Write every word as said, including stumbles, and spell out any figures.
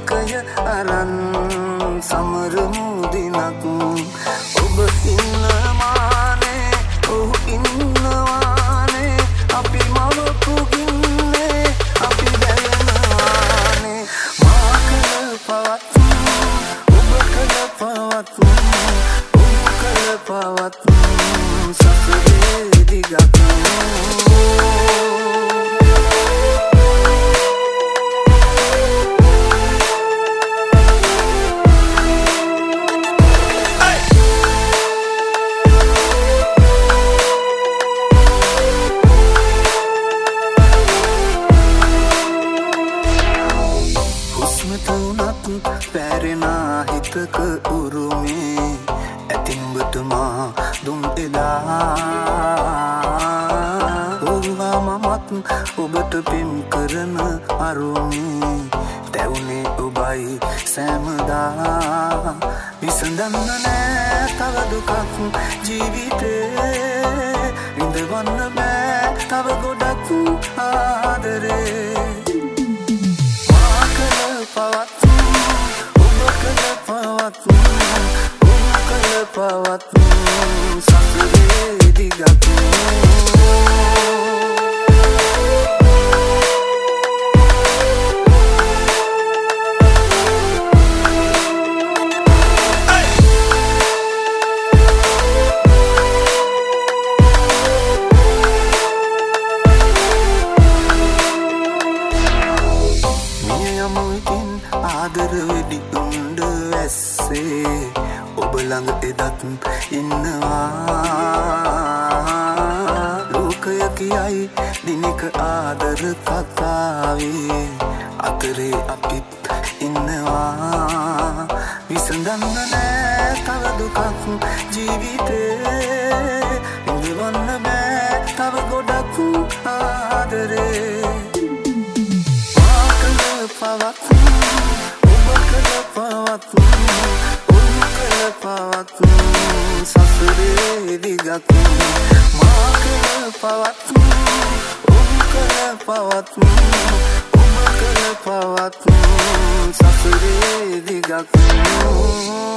මතකය අරන් සමරමු දිනක් ඔබ ඉන්නවානේ ඔහු ඉන්නවානේ අපි මවපු ගින්නේ අපි බැලනවානේ මා කළ පවත්මු ඔබ කළ පවත්මු ඔබ කළ පවත්මු සසරේ දිගක් පැරෙනා හිතක උරුමේ ඇතින්බට මා දුම් එලා ඔව්වා මමත් ඔබට පෙම් කරන අරුමේ තැවුනේ ඔබයි සෑමදා විසඳන්න නෑ තව දුකක් ජීවිතේ ඉඳවන්න බෑ තව ගොඩක් ආදරේ මා කළ පවත්මු පවත්මු සසරේ දිගක් මිය යමු ඉතින් ආදර වෙඩි උණ්ඩ ඇස්සේ ඔබ ළඟ එදත් ඉන්නවා ලෝකය කියයි දිනක ආදර කතාවේ අතරේ අපිත් ඉන්නවා විසඳන්න නෑ තව දුකක් ජීවිතේ ඉඳවන්න බෑ තව ගොඩක් ආදරේ මා කළ පවත්මු ඔබ කළ පවත්මු පවත්මු සසරේ දිගක් මා කළ පවත්මු ඔබ කළ පවත්මු ඔබ කළ පවත්මු සසරේ දිගක්